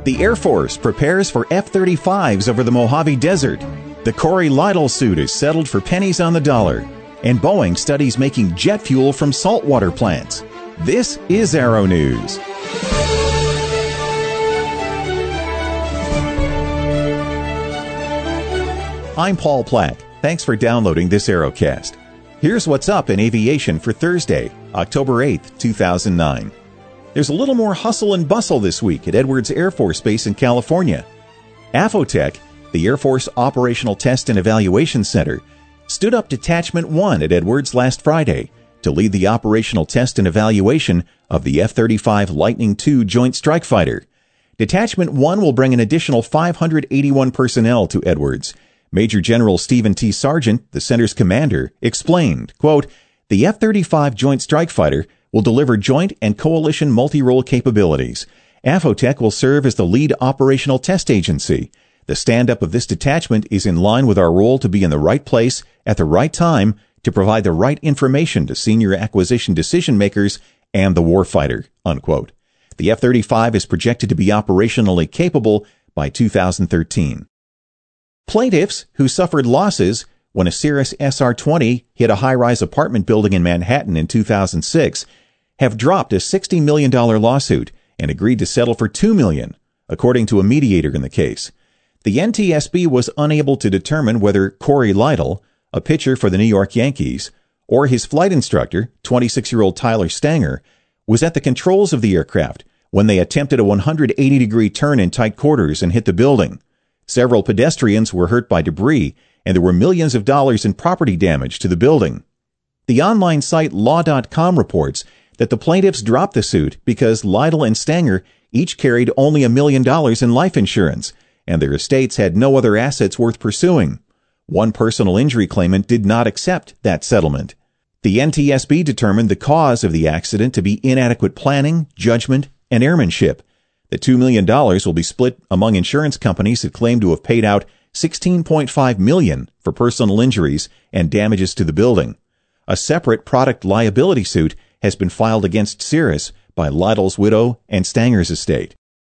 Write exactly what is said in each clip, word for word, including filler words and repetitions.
The Air Force prepares for F thirty-fives over the Mojave Desert. The Corey Lytle suit is settled for pennies on the dollar. And Boeing studies making jet fuel from saltwater plants. This is Aero News. I'm Paul Plack. Thanks for downloading this Aerocast. Here's what's up in aviation for Thursday, October eighth, two thousand nine. There's a little more hustle and bustle this week at Edwards Air Force Base in California. AFOTEC, the Air Force Operational Test and Evaluation Center, stood up Detachment one at Edwards last Friday to lead the operational test and evaluation of the F thirty-five Lightning two Joint Strike Fighter. Detachment one will bring an additional five hundred eighty-one personnel to Edwards. Major General Stephen T. Sargent, the center's commander, explained, quote, "The F thirty-five Joint Strike Fighter will deliver joint and coalition multi-role capabilities. AFOTEC will serve as the lead operational test agency. The stand-up of this detachment is in line with our role to be in the right place at the right time to provide the right information to senior acquisition decision-makers and the warfighter," unquote. The F thirty-five is projected to be operationally capable by two thousand thirteen. Plaintiffs who suffered losses when a Cirrus S R twenty hit a high-rise apartment building in Manhattan in two thousand six have dropped a sixty million dollars lawsuit and agreed to settle for two million dollars, according to a mediator in the case. The N T S B was unable to determine whether Corey Lytle, a pitcher for the New York Yankees, or his flight instructor, twenty-six-year-old Tyler Stanger, was at the controls of the aircraft when they attempted a one hundred eighty degree turn in tight quarters and hit the building. Several pedestrians were hurt by debris, and there were millions of dollars in property damage to the building. The online site law dot com reports that the plaintiffs dropped the suit because Lytle and Stanger each carried only a million dollars in life insurance, and their estates had no other assets worth pursuing. One personal injury claimant did not accept that settlement. The N T S B determined the cause of the accident to be inadequate planning, judgment, and airmanship. The two million dollars will be split among insurance companies that claim to have paid out sixteen point five million dollars for personal injuries and damages to the building. A separate product liability suit has been filed against Cirrus by Lytle's widow and Stanger's estate.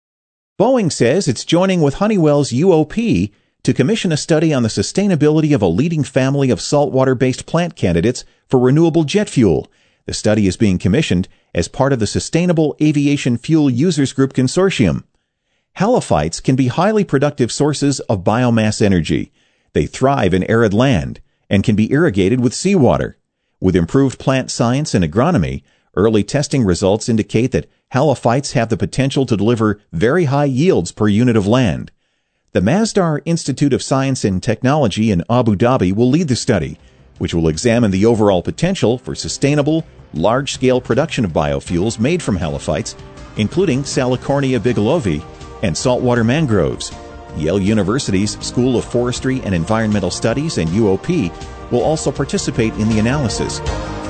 Boeing says it's joining with Honeywell's U O P to commission a study on the sustainability of a leading family of saltwater-based plant candidates for renewable jet fuel. The study is being commissioned as part of the Sustainable Aviation Fuel Users Group Consortium. Halophytes can be highly productive sources of biomass energy. They thrive in arid land and can be irrigated with seawater. With improved plant science and agronomy, early testing results indicate that halophytes have the potential to deliver very high yields per unit of land. The Masdar Institute of Science and Technology in Abu Dhabi will lead the study, which will examine the overall potential for sustainable, large-scale production of biofuels made from halophytes, including Salicornia bigelovi and saltwater mangroves. Yale University's School of Forestry and Environmental Studies and U O P will also participate in the analysis.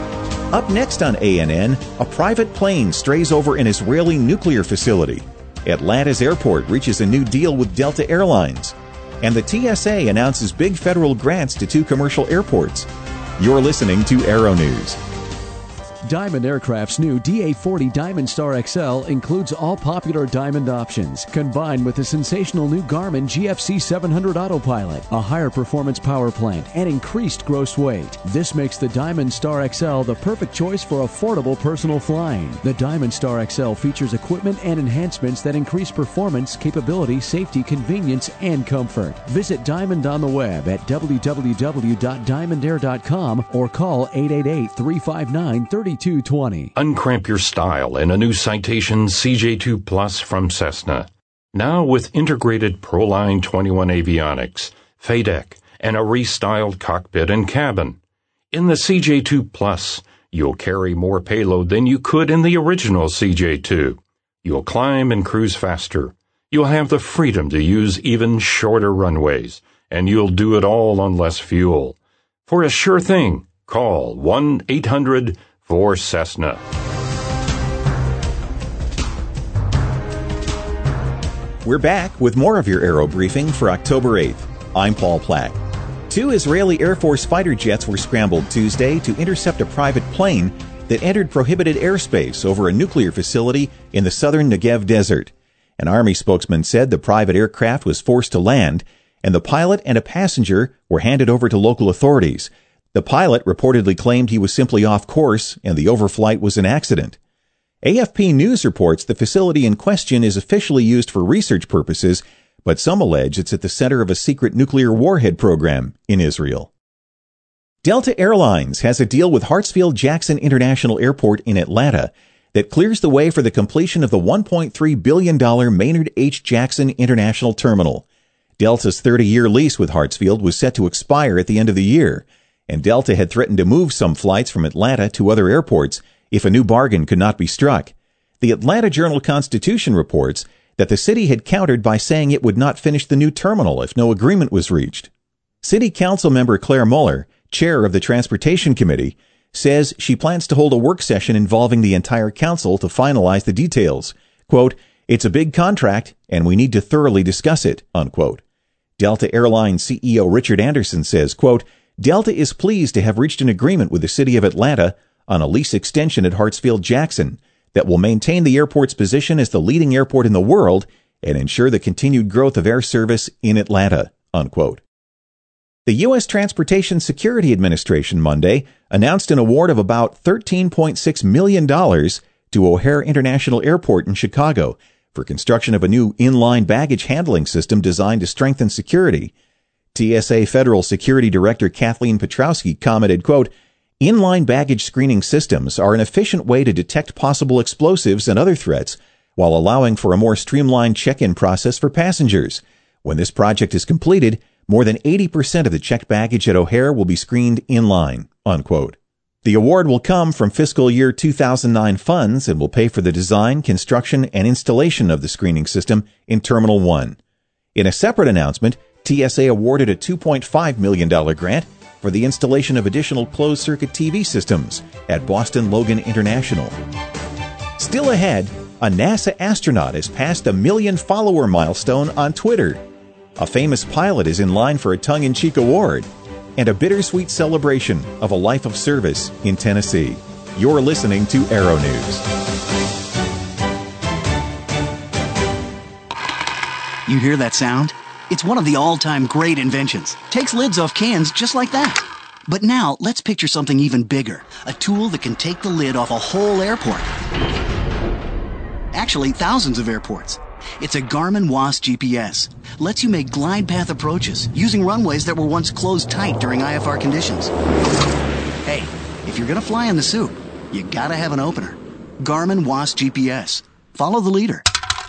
Up next on A N N, a private plane strays over an Israeli nuclear facility. Atlanta's airport reaches a new deal with Delta Airlines. And the T S A announces big federal grants to two commercial airports. You're listening to Aero News. Diamond Aircraft's new D A forty Diamond Star X L includes all popular Diamond options, combined with the sensational new Garmin G F C seven hundred Autopilot, a higher performance power plant, and increased gross weight. This makes the Diamond Star X L the perfect choice for affordable personal flying. The Diamond Star X L features equipment and enhancements that increase performance, capability, safety, convenience, and comfort. Visit Diamond on the web at w w w dot diamond air dot com or call eight eight eight, three five nine, three two two zero. Uncramp your style in a new Citation C J two Plus from Cessna. Now with integrated Proline twenty-one avionics, F A D E C, and a restyled cockpit and cabin. In the C J two Plus, you'll carry more payload than you could in the original C J two. You'll climb and cruise faster. You'll have the freedom to use even shorter runways, and you'll do it all on less fuel. For a sure thing, call one eight hundred four Cessna. We're back with more of your Aero Briefing for October eighth. I'm Paul Plack. Two Israeli Air Force fighter jets were scrambled Tuesday to intercept a private plane that entered prohibited airspace over a nuclear facility in the southern Negev desert. An Army spokesman said the private aircraft was forced to land, and the pilot and a passenger were handed over to local authorities. The pilot reportedly claimed he was simply off course, and the overflight was an accident. A F P News reports the facility in question is officially used for research purposes, but some allege it's at the center of a secret nuclear warhead program in Israel. Delta Airlines has a deal with Hartsfield-Jackson International Airport in Atlanta that clears the way for the completion of the one point three billion dollars Maynard H. Jackson International Terminal. Delta's thirty-year lease with Hartsfield was set to expire at the end of the year, and Delta had threatened to move some flights from Atlanta to other airports if a new bargain could not be struck. The Atlanta Journal-Constitution reports that the city had countered by saying it would not finish the new terminal if no agreement was reached. City Council member Claire Muller, chair of the Transportation Committee, says she plans to hold a work session involving the entire council to finalize the details. Quote, "It's a big contract, and we need to thoroughly discuss it," unquote. Delta Airlines C E O Richard Anderson says, quote, "Delta is pleased to have reached an agreement with the city of Atlanta on a lease extension at Hartsfield-Jackson that will maintain the airport's position as the leading airport in the world and ensure the continued growth of air service in Atlanta," unquote. The U S Transportation Security Administration Monday announced an award of about thirteen point six million dollars to O'Hare International Airport in Chicago for construction of a new inline baggage handling system designed to strengthen security. T S A Federal Security Director Kathleen Petrowski commented, quote, "Inline baggage screening systems are an efficient way to detect possible explosives and other threats while allowing for a more streamlined check-in process for passengers. When this project is completed, more than eighty percent of the checked baggage at O'Hare will be screened inline," unquote. The award will come from fiscal year two thousand nine funds and will pay for the design, construction, and installation of the screening system in Terminal one. In a separate announcement, T S A awarded a two point five million dollars grant for the installation of additional closed-circuit T V systems at Boston Logan International. Still ahead, a NASA astronaut has passed the million-follower milestone on Twitter. A famous pilot is in line for a tongue-in-cheek award, and a bittersweet celebration of a life of service in Tennessee. You're listening to Aero News. You hear that sound? It's one of the all-time great inventions. Takes lids off cans just like that. But now, let's picture something even bigger. A tool that can take the lid off a whole airport. Actually, thousands of airports. It's a Garmin W A S G P S. Lets you make glide path approaches using runways that were once closed tight during I F R conditions. Hey, if you're gonna fly in the soup, you gotta have an opener. Garmin W A S G P S. Follow the leader.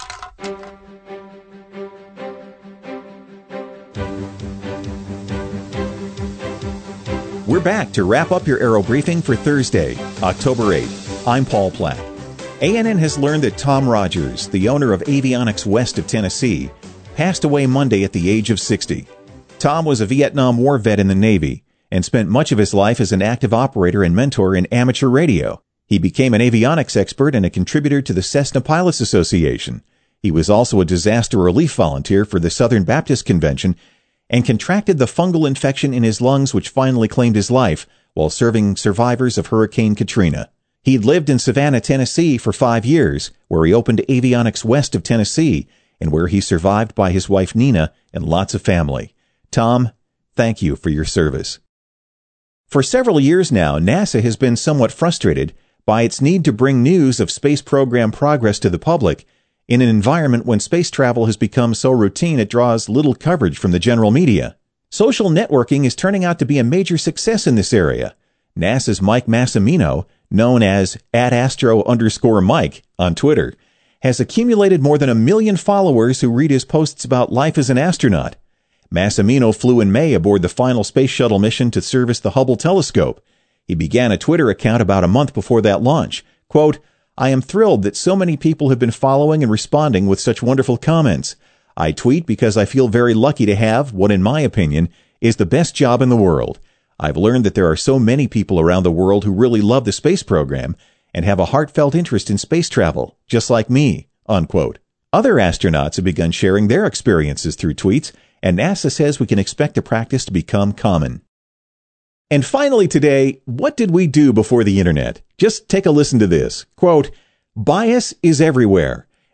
We're back to wrap up your Aero Briefing for Thursday, October eighth. I'm Paul Platt. A N N has learned that Tom Rogers, the owner of Avionics West of Tennessee, passed away Monday at the age of sixty. Tom was a Vietnam War vet in the Navy and spent much of his life as an active operator and mentor in amateur radio. He became an avionics expert and a contributor to the Cessna Pilots Association. He was also a disaster relief volunteer for the Southern Baptist Convention and contracted the fungal infection in his lungs which finally claimed his life while serving survivors of Hurricane Katrina. He'd lived in Savannah, Tennessee for five years, where he opened Avionics West of Tennessee, and where he's survived by his wife Nina and lots of family. Tom, thank you for your service. For several years now, NASA has been somewhat frustrated by its need to bring news of space program progress to the public in an environment when space travel has become so routine it draws little coverage from the general media. Social networking is turning out to be a major success in this area. NASA's Mike Massimino, known as at Astro underscore Mike on Twitter, has accumulated more than a million followers who read his posts about life as an astronaut. Massimino flew in May aboard the final space shuttle mission to service the Hubble telescope. He began a Twitter account about a month before that launch. Quote, "I am thrilled that so many people have been following and responding with such wonderful comments. I tweet because I feel very lucky to have what, in my opinion, is the best job in the world. I've learned that there are so many people around the world who really love the space program and have a heartfelt interest in space travel, just like me," unquote. Other astronauts have begun sharing their experiences through tweets, and NASA says we can expect the practice to become common. And finally today, what did we do before the internet? Just take a listen to this. Quote, "Bias is everywhere,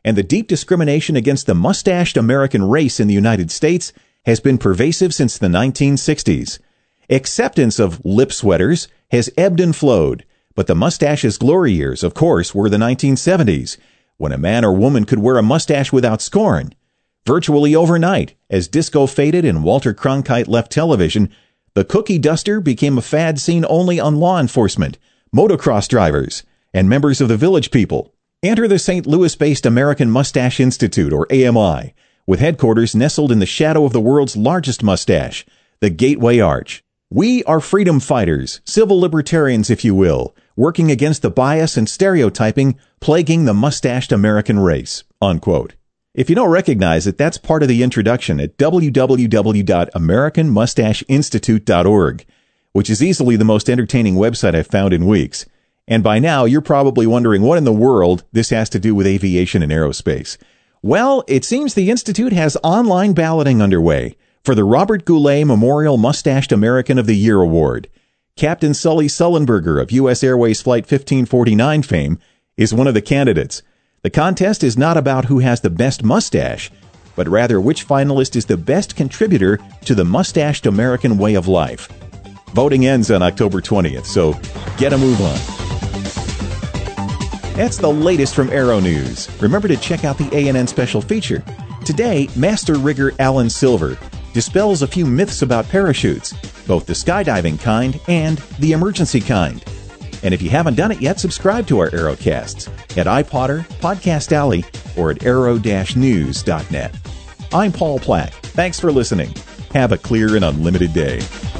and the deep discrimination against the mustached American race in the United States has been pervasive since the nineteen sixties. Acceptance of lip sweaters has ebbed and flowed, but the mustache's glory years, of course, were the nineteen seventies, when a man or woman could wear a mustache without scorn. Virtually overnight, as disco faded and Walter Cronkite left television, the cookie duster became a fad seen only on law enforcement, motocross drivers, and members of the Village People. Enter the Saint Louis-based American Mustache Institute, or A M I, with headquarters nestled in the shadow of the world's largest mustache, the Gateway Arch. We are freedom fighters, civil libertarians, if you will, working against the bias and stereotyping plaguing the mustached American race, unquote. If you don't recognize it, that's part of the introduction at w w w dot american mustache institute dot org, which is easily the most entertaining website I've found in weeks. And by now, you're probably wondering what in the world this has to do with aviation and aerospace. Well, it seems the Institute has online balloting underway for the Robert Goulet Memorial Mustached American of the Year Award. Captain Sully Sullenberger of U S Airways Flight fifteen forty-nine fame is one of the candidates. The contest is not about who has the best mustache, but rather which finalist is the best contributor to the mustached American way of life. Voting ends on October twentieth, so get a move on. That's the latest from Aero News. Remember to check out the A N N special feature. Today, master rigger Alan Silver dispels a few myths about parachutes, both the skydiving kind and the emergency kind. And if you haven't done it yet, subscribe to our Aerocasts at iPodder, Podcast Alley, or at aero dash news dot net. I'm Paul Plack. Thanks for listening. Have a clear and unlimited day.